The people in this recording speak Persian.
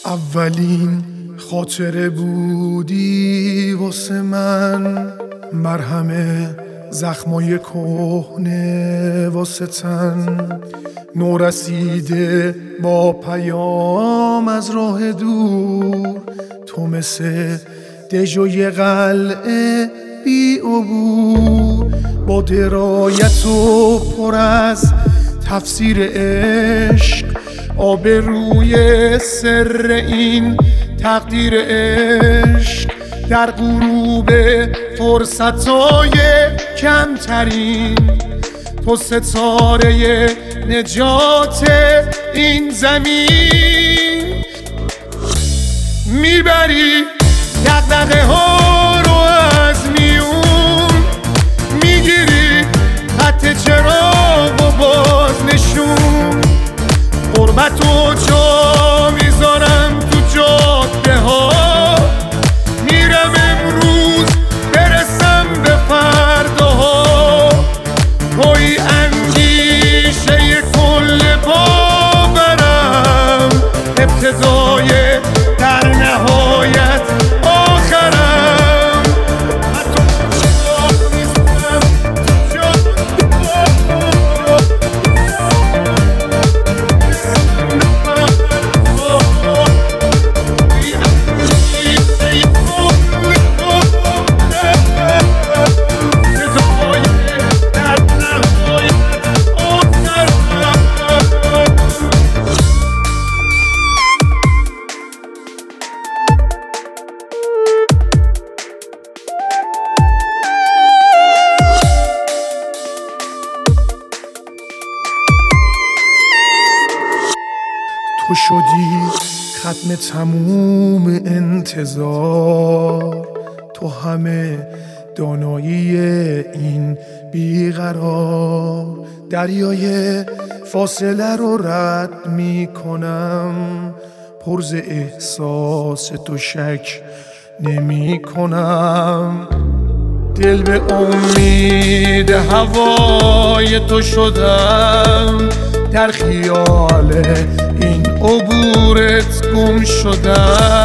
اولین خاطره بودی واسه من، مرهم زخمای کهنه واسه تن، نورسیده با پیام از راه دور، تو مثل دژوی قلعه بی عبور، با درایت و پر از تفسیر عشق، آب روی سر این تقدیر عشق، در غروب فرصتای کمترین، تو ستاره نجات این زمین، میبری دغدغه ها رو از میون، میگیری خط چراغ و باز نشون، غربت و جا میذارم تو جاده ها، میرم امروز برسم به فرداها، توی اندیشه کل باورم، ابتدای در نهایت آخرم، حتی جا میذارم تو تو شدی ختم تموم انتظار، تو همه دانایی این بیقرار، دریای فاصله رو رد می کنم، پر ز احساس تو شک نمی کنم، دل به امید هوای تو شدم، در خیال این عبورت گم شدم.